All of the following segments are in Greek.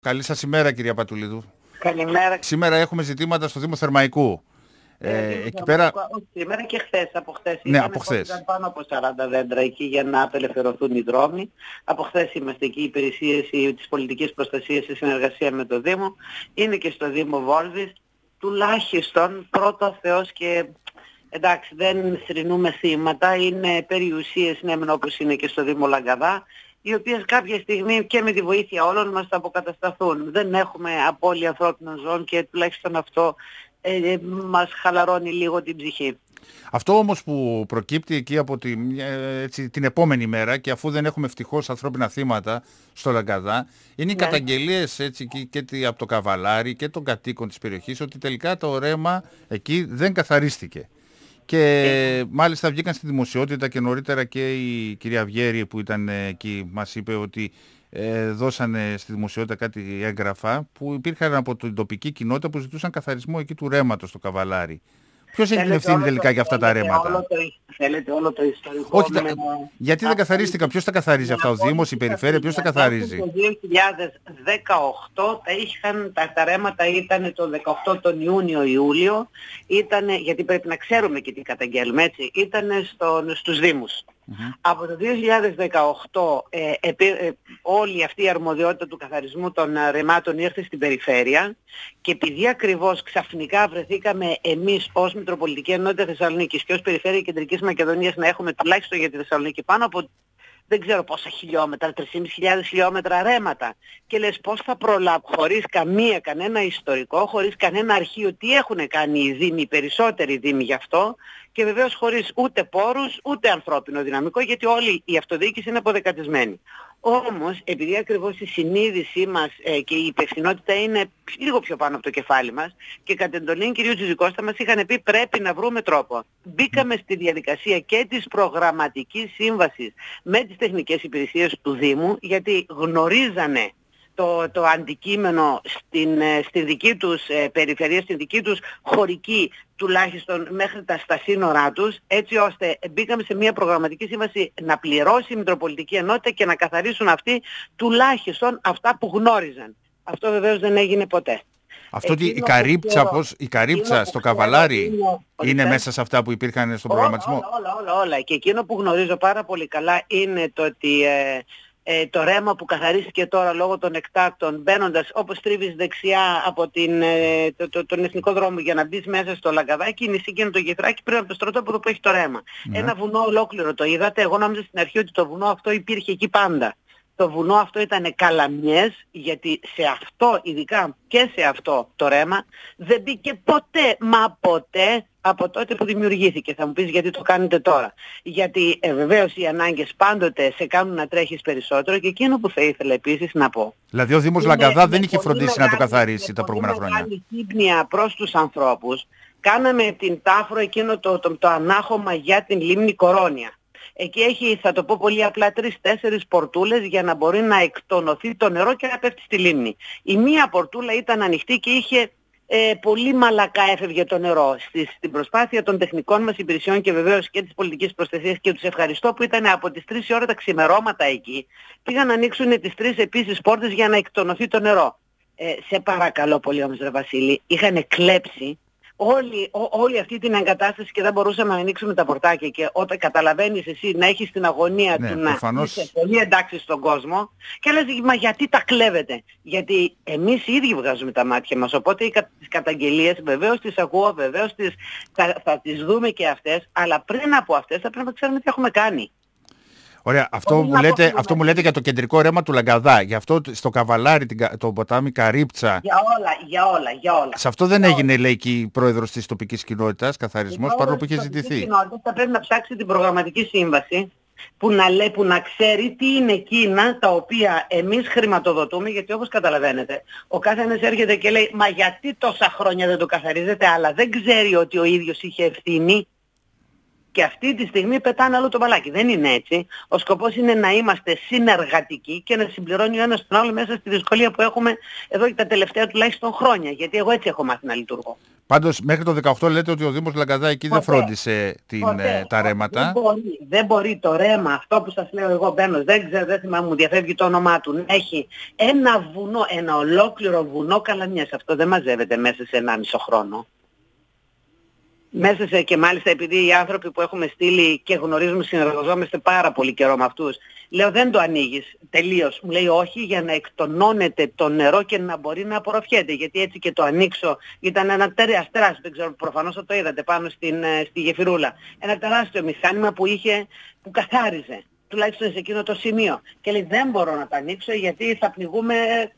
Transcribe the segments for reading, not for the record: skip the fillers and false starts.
Καλή σας ημέρα, κυρία Πατουλίδου. Καλημέρα. Σήμερα έχουμε ζητήματα στο Δήμο Θερμαϊκού. Εκεί πέρα... Σήμερα και χθες, από χθες. Ναι, από χθες. Ήταν πάνω από 40 δέντρα εκεί για να απελευθερωθούν οι δρόμοι. Από χθες είμαστε εκεί, οι υπηρεσίες της πολιτικής προστασίας σε συνεργασία με το Δήμο. Είναι και στο Δήμο Βόλβης. Τουλάχιστον πρώτο Θεός και... Εντάξει, δεν θρηνούμε θύματα, είναι περιουσίες, ναι, όπως είναι και στο Δήμο Λαγκαδά, οι οποίες κάποια στιγμή και με τη βοήθεια όλων μας θα αποκατασταθούν. Δεν έχουμε απώλεια ανθρώπινων ζώων και τουλάχιστον αυτό μας χαλαρώνει λίγο την ψυχή. Αυτό όμως που προκύπτει εκεί από την επόμενη μέρα, και αφού δεν έχουμε ευτυχώς ανθρώπινα θύματα στο Λαγκαδά, είναι οι καταγγελίες και από το Καβαλάρι και των κατοίκων της περιοχής ότι τελικά το ρέμα εκεί δεν καθαρίστηκε. Και μάλιστα βγήκαν στη δημοσιότητα και νωρίτερα και η κυρία Βιέρη που ήταν εκεί μας είπε ότι δώσανε στη δημοσιότητα κάτι έγγραφα που υπήρχαν από την τοπική κοινότητα που ζητούσαν καθαρισμό εκεί του ρέματος στο Καβαλάρι. Ποιος έχει την ευθύνη τελικά για αυτά τα ρέματα? Θέλετε όλο το ιστορικό? Όχι, γιατί δεν καθαρίστηκαν? Ποιος τα καθαρίζει αυτά? Ο Δήμος, η Περιφέρεια, ποιος τα καθαρίζει? Το 2018 τα ρέματα ήταν το 18 τον Ιούνιο-Ιούλιο, γιατί πρέπει να ξέρουμε και τι καταγγέλουμε, έτσι, ήταν στους Δήμους. Από το 2018 όλη αυτή η αρμοδιότητα του καθαρισμού των ρεμάτων ήρθε στην Περιφέρεια και επειδή ακριβώς ξαφνικά βρεθήκαμε εμείς ως Μητροπολιτική Ενότητα Θεσσαλονίκης και ως Περιφέρεια Κεντρικής Μακεδονίας να έχουμε τουλάχιστον για τη Θεσσαλονίκη πάνω από δεν ξέρω πόσα χιλιόμετρα, 3.500 χιλιόμετρα ρέματα. Και λες πώς θα προλάβω χωρίς κανένα ιστορικό, χωρίς κανένα αρχείο, τι έχουν κάνει οι δήμοι, οι περισσότεροι δήμοι γι' αυτό, και βεβαίως χωρίς ούτε πόρους, ούτε ανθρώπινο δυναμικό, γιατί όλη η αυτοδιοίκηση είναι αποδεκατισμένη. Όμως, επειδή ακριβώς η συνείδησή μας και η υπευθυνότητα είναι λίγο πιο πάνω από το κεφάλι μας και κατ' εντολή κυρίου Τζιζικώστα μας είχαν πει πρέπει να βρούμε τρόπο. Μπήκαμε στη διαδικασία και της προγραμματικής σύμβασης με τις τεχνικές υπηρεσίες του Δήμου, γιατί γνωρίζανε το αντικείμενο στη δική τους περιφερεια, στη δική τους χωρική, τουλάχιστον μέχρι στα σύνορά τους, έτσι ώστε μπήκαμε σε μια προγραμματική σύμβαση να πληρώσει η Μητροπολιτική Ενότητα και να καθαρίσουν αυτοί τουλάχιστον αυτά που γνώριζαν. Αυτό βεβαίως δεν έγινε ποτέ. Αυτό ότι η καρύψα στο Καβαλάρι είναι μέσα σε αυτά που υπήρχαν στον προγραμματισμό? Όλα. Και εκείνο που γνωρίζω πάρα πολύ καλά είναι το ότι το ρέμα που καθαρίστηκε τώρα λόγω των εκτάκτων, μπαίνοντας όπως τρίβεις δεξιά από τον εθνικό δρόμο για να μπεις μέσα στο Λαγκαδάκι, είναι εκείνο το γεφυράκι πριν από το στρατόπεδο που έχει το ρέμα. Ένα βουνό ολόκληρο το είδατε. Εγώ νόμιζα στην αρχή ότι το βουνό αυτό υπήρχε εκεί πάντα. Το βουνό αυτό ήταν καλαμιές, γιατί σε αυτό, ειδικά και σε αυτό το ρέμα, δεν μπήκε ποτέ, μα ποτέ, από τότε που δημιουργήθηκε. Θα μου πεις γιατί το κάνετε τώρα? Γιατί βεβαίως οι ανάγκες πάντοτε σε κάνουν να τρέχεις περισσότερο, και εκείνο που θα ήθελα επίσης να πω. Δηλαδή ο Δήμος Λαγκαδά δεν είχε φροντίσει να το καθαρίσει τα προηγούμενα χρόνια? Είναι μεγάλη σύμπνοια προς τους ανθρώπους. Κάναμε την Τάφρο εκείνο το ανάχωμα για την λίμνη Κορώνια. Εκεί έχει, θα το πω πολύ απλά, 3-4 πορτούλες για να μπορεί να εκτονωθεί το νερό και να πέφτει στη λίμνη. Η μία πορτούλα ήταν ανοιχτή και είχε πολύ μαλακά έφευγε το νερό. Στην προσπάθεια των τεχνικών μας υπηρεσιών και βεβαίως και της πολιτικής προστασίας, και τους ευχαριστώ που ήταν από τις 3 η ώρα τα ξημερώματα εκεί, πήγαν να ανοίξουν τις 3 επίσης πόρτες για να εκτονωθεί το νερό. Σε παρακαλώ πολύ όμως, ρε Βασίλη, είχαν κλέψει όλη αυτή την εγκατάσταση και δεν μπορούσαμε να ανοίξουμε τα πορτάκια, και όταν καταλαβαίνεις εσύ να έχεις την αγωνία του να είσαι πολύ εντάξει στον κόσμο και λες μα γιατί τα κλέβετε? Γιατί εμείς οι ίδιοι βγάζουμε τα μάτια μας, οπότε τις καταγγελίες βεβαίως τις ακούω, βεβαίως θα τις δούμε και αυτές, αλλά πριν από αυτές θα πρέπει να ξέρουμε τι έχουμε κάνει. Ωραία, αυτό μου λέτε για το κεντρικό ρέμα του Λαγκαδά, για αυτό στο Καβαλάρι, το ποτάμι Καρύψα. Για όλα. Σε αυτό δεν έγινε, λέει, και η πρόεδρος της τοπικής κοινότητας καθαρισμός, παρόλο που είχε ζητηθεί. Η κοινότητα θα πρέπει να ψάξει την προγραμματική σύμβαση που να ξέρει τι είναι εκείνα τα οποία εμείς χρηματοδοτούμε, γιατί όπως καταλαβαίνετε ο κάθε ένας έρχεται και λέει μα γιατί τόσα χρόνια δεν το καθαρίζετε, αλλά δεν ξέρει ότι ο ίδιος είχε ευθύνη. Και αυτή τη στιγμή πετάνε άλλο το μπαλάκι. Δεν είναι έτσι. Ο σκοπός είναι να είμαστε συνεργατικοί και να συμπληρώνει ο ένας τον άλλο μέσα στη δυσκολία που έχουμε εδώ και τα τελευταία τουλάχιστον χρόνια. Γιατί εγώ έτσι έχω μάθει να λειτουργώ. Πάντως μέχρι το 18 λέτε ότι ο Δήμος Λαγκαδά εκεί δεν φρόντισε τα ρέματα. Δεν μπορεί το ρέμα, αυτό που σας λέω εγώ μπαίνω, δεν ξέρω, δεν θυμάμαι, μου διαφεύγει το όνομά του, να έχει ένα βουνό, ένα ολόκληρο βουνό καλαμιές. Αυτό δεν μαζεύεται μέσα σε 1,5 χρόνο. Μέσα σε, και μάλιστα επειδή οι άνθρωποι που έχουμε στείλει και γνωρίζουμε, συνεργαζόμαστε πάρα πολύ καιρό με αυτούς, λέω δεν το ανοίγεις τελείως. Μου λέει όχι, για να εκτονώνεται το νερό και να μπορεί να απορροφιέται. Γιατί έτσι και το ανοίξω, ήταν ένα τεράστιο, δεν ξέρω, προφανώς θα το είδατε πάνω στη γεφυρούλα. Ένα τεράστιο μηχάνημα που καθάριζε. Τουλάχιστον σε εκείνο το σημείο. Και λέει δεν μπορώ να τα ανοίξω γιατί θα πνιγούμε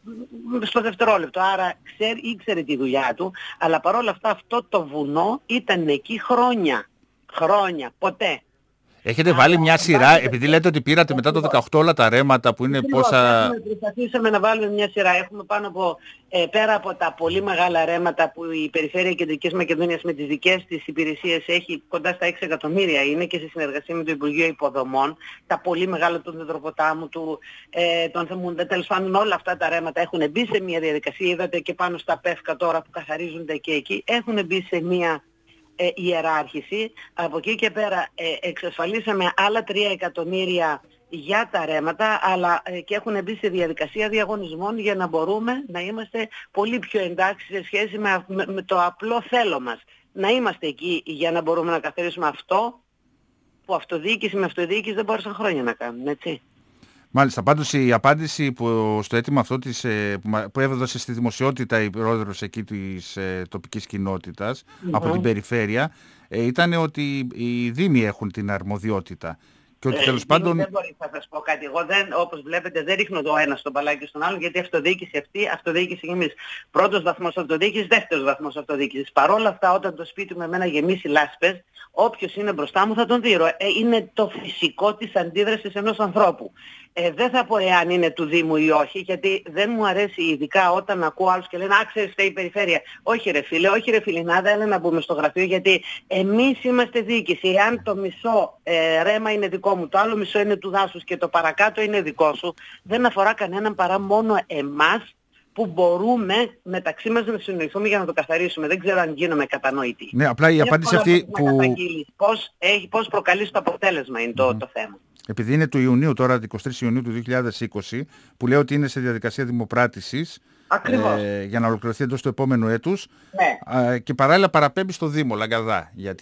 στο δευτερόλεπτο. Άρα ήξερε τη δουλειά του, αλλά παρόλα αυτά αυτό το βουνό ήταν εκεί χρόνια. Χρόνια, ποτέ. Έχετε βάλει μια σειρά, επειδή λέτε ότι πήρατε μετά το 18 όλα τα ρέματα που είναι πόσα... Προσπαθήσαμε να βάλουμε μια σειρά. Έχουμε πάνω από, πέρα από τα πολύ μεγάλα ρέματα που η Περιφέρεια Κεντρικής Μακεδονίας με τις δικές της υπηρεσίες έχει, κοντά στα 6 εκατομμύρια είναι και σε συνεργασία με το Υπουργείο Υποδομών, τα πολύ μεγάλα του Δεδροποτάμου, των Θεμούντα, τέλος πάντων όλα αυτά τα ρέματα έχουν μπει σε μια διαδικασία, είδατε και πάνω στα πεύκα τώρα που καθαρίζονται και εκεί, έχουν μπει σε μια ιεράρχηση. Από εκεί και πέρα εξασφαλίσαμε άλλα 3 εκατομμύρια για τα ρέματα, αλλά και έχουν μπει σε διαδικασία διαγωνισμών για να μπορούμε να είμαστε πολύ πιο εντάξει σε σχέση με το απλό θέλω μας. Να είμαστε εκεί για να μπορούμε να καθαρίσουμε αυτό που αυτοδιοίκηση με αυτοδιοίκηση δεν μπόρεσαν χρόνια να κάνουν, έτσι. Μάλιστα, πάντως η απάντηση στο αίτημα αυτό που έδωσε στη δημοσιότητα η πρόεδρος εκεί της τοπικής κοινότητας από την περιφέρεια ήταν ότι οι Δήμοι έχουν την αρμοδιότητα. Και ότι τέλος πάντων... Δεν μπορεί να σας πω κάτι. Εγώ όπως βλέπετε δεν ρίχνω το ένα στον παλάκι στον άλλο γιατί αυτοδιοίκηση αυτή, αυτοδιοίκηση εμείς. Πρώτος βαθμός αυτοδιοίκησης, δεύτερος βαθμός αυτοδιοίκησης. Παρόλα αυτά όταν το σπίτι μου εμένα γεμίσει λάσπες, όποιος είναι μπροστά μου θα τον δείρω. Είναι το φυσικό της αντίδρασης ενός ανθρώπου. Δεν θα πω εάν είναι του Δήμου ή όχι, γιατί δεν μου αρέσει ειδικά όταν ακούω άλλους και λένε «Α, ξέρεις, φταίει η περιφέρεια». Όχι ρε φίλε, όχι ρε φιλινάδα, έλα να μπούμε στο γραφείο, γιατί εμείς είμαστε διοίκηση. Εάν το μισό ρέμα είναι δικό μου, το άλλο μισό είναι του δάσους και το παρακάτω είναι δικό σου, δεν αφορά κανέναν παρά μόνο εμάς που μπορούμε μεταξύ μας να συνοηθούμε για να το καθαρίσουμε. Δεν ξέρω αν γίνομαι κατανοητή. Ναι, απλά η απάντηση αυτή που... Πώς προκαλείς το αποτέλεσμα είναι το θέμα. Επειδή είναι του Ιουνίου τώρα, 23 Ιουνίου του 2020, που λέει ότι είναι σε διαδικασία δημοπράτησης για να ολοκληρωθεί εντός του επόμενου έτους, ναι. Και παράλληλα παραπέμπει στο Δήμο Λαγκαδά για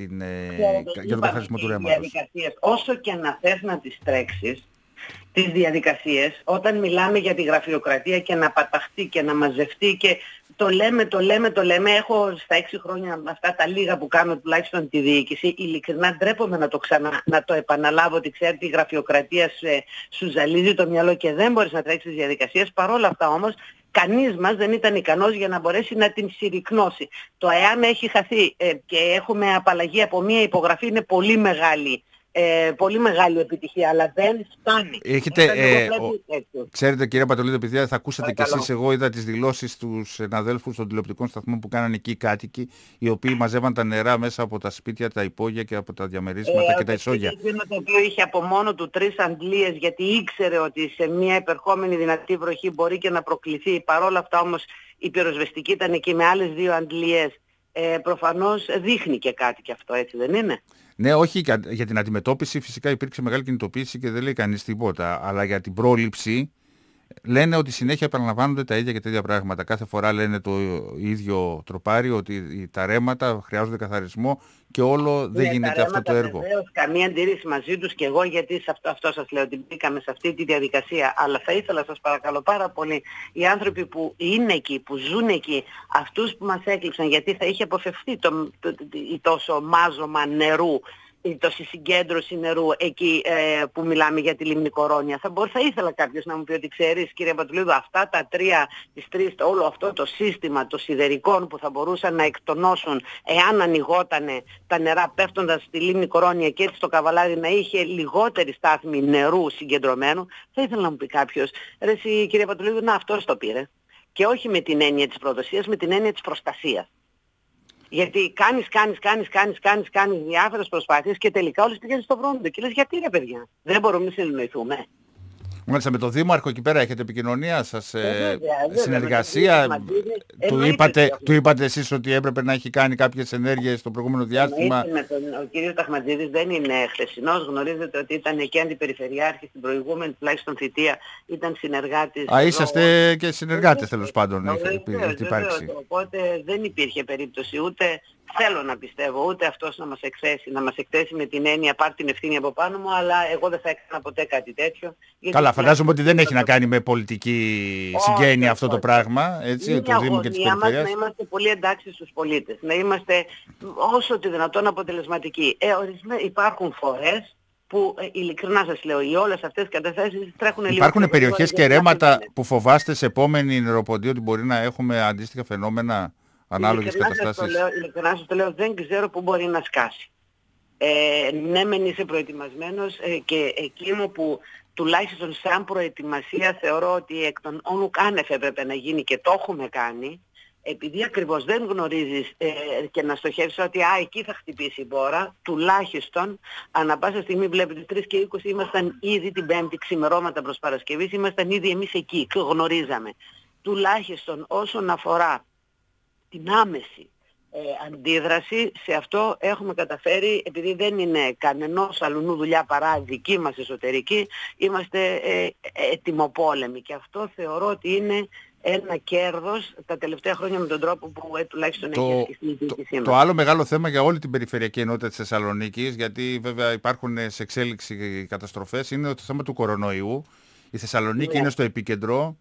τον καθαρισμό του ρέματος. Όσο και να θες να τις τρέξεις, τις διαδικασίες, όταν μιλάμε για τη γραφειοκρατία και να παταχτεί και να μαζευτεί και το λέμε, έχω στα 6 χρόνια αυτά τα λίγα που κάνω τουλάχιστον τη διοίκηση, ειλικρινά ντρέπομαι να το επαναλάβω ότι ξέρετε η γραφειοκρατία σου ζαλίζει το μυαλό και δεν μπορείς να τρέξεις τις διαδικασίες, παρόλα αυτά όμως κανείς μας δεν ήταν ικανός για να μπορέσει να την συρρυκνώσει. Το εάν έχει χαθεί και έχουμε απαλλαγή από μία υπογραφή είναι πολύ μεγάλη επιτυχία, αλλά δεν φτάνει. Ξέρετε κύριε Πατολίδη, επειδή θα ακούσατε κι εσείς, εγώ είδα τις δηλώσεις του συναδέλφους των τηλεοπτικών σταθμών που κάνανε εκεί οι κάτοικοι, οι οποίοι μαζεύαν τα νερά μέσα από τα σπίτια, τα υπόγεια και από τα διαμερίσματα και τα ισόγεια. Το οποίο είχε από μόνο του 3 αντλίες, γιατί ήξερε ότι σε μια επερχόμενη δυνατή βροχή μπορεί και να προκληθεί. Παρόλα αυτά όμως η πυροσβεστική ήταν εκεί με άλλες 2 αντλίες. Προφανώς δείχνει και κάτι και αυτό, έτσι δεν είναι? Ναι, όχι, για την αντιμετώπιση φυσικά υπήρξε μεγάλη κινητοποίηση και δεν λέει κανείς τίποτα, αλλά για την πρόληψη λένε ότι συνέχεια επαναλαμβάνονται τα ίδια και τέτοια πράγματα. Κάθε φορά λένε το ίδιο τροπάρι, ότι τα ρέματα χρειάζονται καθαρισμό και όλο δεν γίνεται αυτό το έργο. Βεβαίως, καμία αντίρρηση μαζί τους και εγώ, γιατί αυτό σας λέω ότι μπήκαμε σε αυτή τη διαδικασία. Αλλά θα ήθελα σας παρακαλώ πάρα πολύ οι άνθρωποι που είναι εκεί, που ζουν εκεί, αυτούς που μας έκλειψαν, γιατί θα είχε αποφευθεί τόσο μάζωμα νερού, η τόση συγκέντρωση νερού εκεί που μιλάμε για τη Λίμνη Κορώνια. Θα ήθελα κάποιος να μου πει ότι ξέρεις κύριε Πατουλίδου, αυτά τα 3, όλο αυτό το σύστημα των σιδερικών που θα μπορούσαν να εκτονώσουν εάν ανοιγότανε τα νερά πέφτοντας στη Λίμνη Κορώνια και έτσι το Καβαλάρι να είχε λιγότερη στάθμη νερού συγκεντρωμένου, θα ήθελα να μου πει κάποιος, ρε εσύ κύριε Πατουλίδου, να αυτός το πήρε. Και όχι με την έννοια της προδοσίας, με την έννοια της προστασίας. Γιατί κάνεις διάφορες προσπάθειες και τελικά όλες πηγαίνουν στο βρόντο. Και λες γιατί ρε παιδιά, δεν μπορούμε να συνεννοηθούμε. Μάλιστα, με τον Δήμαρχο εκεί πέρα έχετε επικοινωνία σας, συνεργασία, του είπατε εσείς ότι έπρεπε να έχει κάνει κάποιες ενέργειες το προηγούμενο διάστημα. Ο κύριος Ταχματζίδης δεν είναι χθεσινός, γνωρίζετε ότι ήταν και αντιπεριφερειάρχης στην προηγούμενη τουλάχιστον θητεία, ήταν συνεργάτης. Είσαστε και συνεργάτες τέλος πάντων, οπότε δεν υπήρχε περίπτωση ούτε θέλω να πιστεύω ούτε αυτός να μας εκθέσει με την έννοια πάρ' την ευθύνη από πάνω μου, αλλά εγώ δεν θα έκανα ποτέ κάτι τέτοιο. Καλά, φαντάζομαι ότι δεν έχει να κάνει με πολιτική συγγένεια αυτό το πράγμα, έτσι, του Δήμου και της Περιφέρειας. Να είμαστε πολύ εντάξει στους πολίτες, να είμαστε όσο το δυνατόν αποτελεσματικοί. Υπάρχουν φορές που ειλικρινά σας λέω, οι όλες αυτές τις καταστάσεις τρέχουν λίγο. Υπάρχουν περιοχές και ρέματα που φοβάστε σε επόμενη νεροποντή ότι μπορεί να έχουμε αντίστοιχα φαινόμενα? Ανάλογες καταστάσεις. Ειλικρινά σας το λέω, δεν ξέρω πού μπορεί να σκάσει. Ναι, μεν είσαι προετοιμασμένος και εκείνο που τουλάχιστον σαν προετοιμασία θεωρώ ότι εκ των όνου κάνευ έπρεπε να γίνει και το έχουμε κάνει, επειδή ακριβώς δεν γνωρίζεις και να στοχεύεις ότι εκεί θα χτυπήσει η μπόρα, τουλάχιστον ανά πάσα στιγμή βλέπετε 3 και 20 ήμασταν ήδη την Πέμπτη ξημερώματα προς Παρασκευής, ήμασταν ήδη εμείς εκεί, γνωρίζαμε. Τουλάχιστον όσον αφορά την άμεση αντίδραση, σε αυτό έχουμε καταφέρει, επειδή δεν είναι κανενός αλλουνού δουλειά παρά δική μας εσωτερική, είμαστε ετοιμοπόλεμοι και αυτό θεωρώ ότι είναι ένα κέρδος τα τελευταία χρόνια με τον τρόπο που τουλάχιστον έχει ασκηθεί η διοίκησή μας. Το άλλο μεγάλο θέμα για όλη την περιφερειακή ενότητα της Θεσσαλονίκης, γιατί βέβαια υπάρχουν σε εξέλιξη καταστροφές, είναι το θέμα του κορονοϊού. Η Θεσσαλονίκη είναι στο επίκεντρο.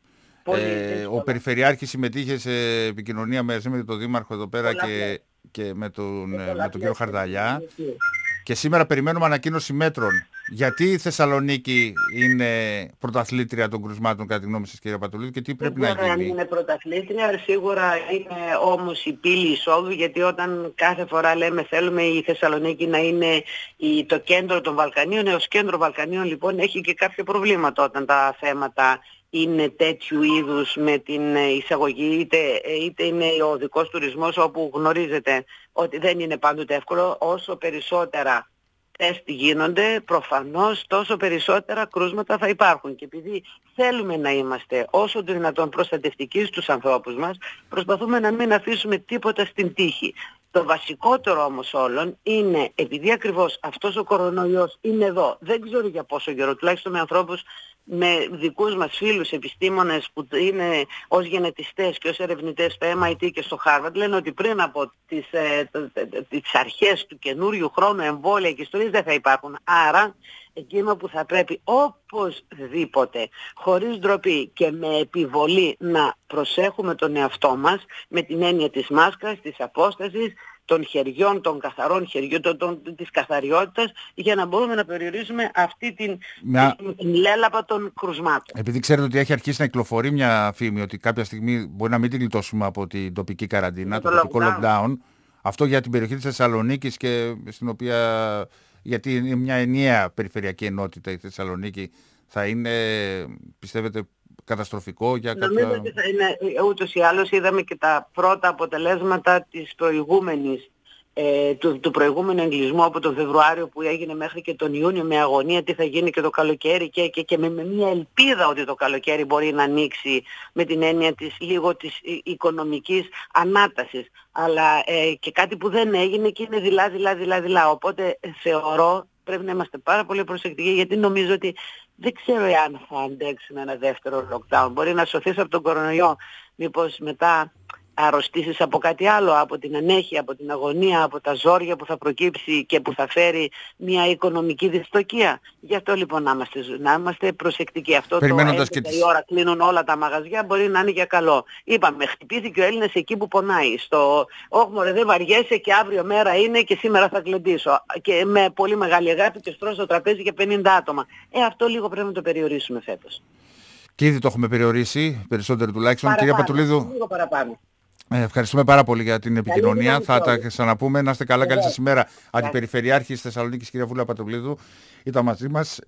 Ο Περιφερειάρχης συμμετείχε σε επικοινωνία μαζί με τον Δήμαρχο εδώ πέρα και με τον κύριο Χαρδαλιά. Και σήμερα περιμένουμε ανακοίνωση μέτρων. Γιατί η Θεσσαλονίκη είναι πρωταθλήτρια των κρουσμάτων κατά τη γνώμη σας, κύριε Παπατουλίδου, και τι πρέπει να γίνει? Δεν είναι πρωταθλήτρια, σίγουρα είναι όμως η πύλη εισόδου, γιατί όταν κάθε φορά λέμε θέλουμε η Θεσσαλονίκη να είναι το κέντρο των Βαλκανίων, ως κέντρο Βαλκανίων λοιπόν έχει και κάποια προβλήματα όταν τα θέματα είναι τέτοιου είδους με την εισαγωγή, είτε είναι ο οδικός τουρισμός, όπου γνωρίζετε ότι δεν είναι πάντοτε εύκολο. Όσο περισσότερα τεστ γίνονται, προφανώς τόσο περισσότερα κρούσματα θα υπάρχουν. Και επειδή θέλουμε να είμαστε όσο το δυνατόν προστατευτικοί στους ανθρώπους μας, προσπαθούμε να μην αφήσουμε τίποτα στην τύχη. Το βασικότερο όμως όλων είναι, επειδή ακριβώς αυτός ο κορονοϊός είναι εδώ, δεν ξέρω για πόσο καιρό, τουλάχιστον με ανθρώπους, με δικούς μας φίλους επιστήμονες που είναι ως γενετιστές και ως ερευνητές στο MIT και στο Harvard, λένε ότι πριν από τις αρχές του καινούριου χρόνου εμβόλια και ιστορίες δεν θα υπάρχουν. Άρα εκείνο που θα πρέπει οπωσδήποτε, χωρίς ντροπή και με επιβολή, να προσέχουμε τον εαυτό μας με την έννοια της μάσκας, της απόστασης, των χεριών, των καθαρών χεριών, της καθαριότητας, για να μπορούμε να περιορίσουμε αυτή την λέλαπα των κρουσμάτων. Επειδή ξέρετε ότι έχει αρχίσει να κυκλοφορεί μια φήμη ότι κάποια στιγμή μπορεί να μην την γλιτώσουμε από την τοπική καραντίνα, το τοπικό lockdown, αυτό για την περιοχή της Θεσσαλονίκης, και στην οποία, γιατί είναι μια ενιαία περιφερειακή ενότητα η Θεσσαλονίκη, θα είναι, πιστεύετε, καταστροφικό για κάποια... Νομίζω ότι θα είναι, ούτως ή άλλως είδαμε και τα πρώτα αποτελέσματα της προηγούμενης, του προηγούμενου εγκλισμού από τον Φεβρουάριο που έγινε μέχρι και τον Ιούνιο, με αγωνία τι θα γίνει και το καλοκαίρι, και με μια ελπίδα ότι το καλοκαίρι μπορεί να ανοίξει, με την έννοια της οικονομικής ανάτασης, αλλά και κάτι που δεν έγινε και είναι δειλά. Οπότε θεωρώ πρέπει να είμαστε πάρα πολύ προσεκτικοί, γιατί νομίζω ότι δεν ξέρω εάν θα αντέξουμε ένα δεύτερο lockdown. Μπορεί να σωθείς από τον κορονοϊό, μήπως μετά αρρωστήσεις από κάτι άλλο, από την ανέχεια, από την αγωνία, από τα ζόρια που θα προκύψει και που θα φέρει μια οικονομική δυστοκία. Γι' αυτό λοιπόν να είμαστε προσεκτικοί. Αυτό το 11 η ώρα κλείνουν όλα τα μαγαζιά, μπορεί να είναι για καλό. Είπαμε, χτυπήθηκε ο Έλληνας εκεί που πονάει. Όχι μωρέ, δεν βαριέσαι και αύριο μέρα είναι και σήμερα θα γλεντήσω. Και με πολύ μεγάλη αγάπη και στρώσω το τραπέζι για 50 άτομα. Αυτό λίγο πρέπει να το περιορίσουμε φέτος. Και ήδη το έχουμε περιορίσει, περισσότερο τουλάχιστον. Κυρία Πατουλίδου, λίγο παραπάνω. Ευχαριστούμε πάρα πολύ για την επικοινωνία. Θα τα ξαναπούμε. Να είστε καλά. Καλή σας ημέρα. Αντιπεριφερειάρχης Θεσσαλονίκης, κυρία Βούλα Πατουλίδου, ήταν μαζί μας.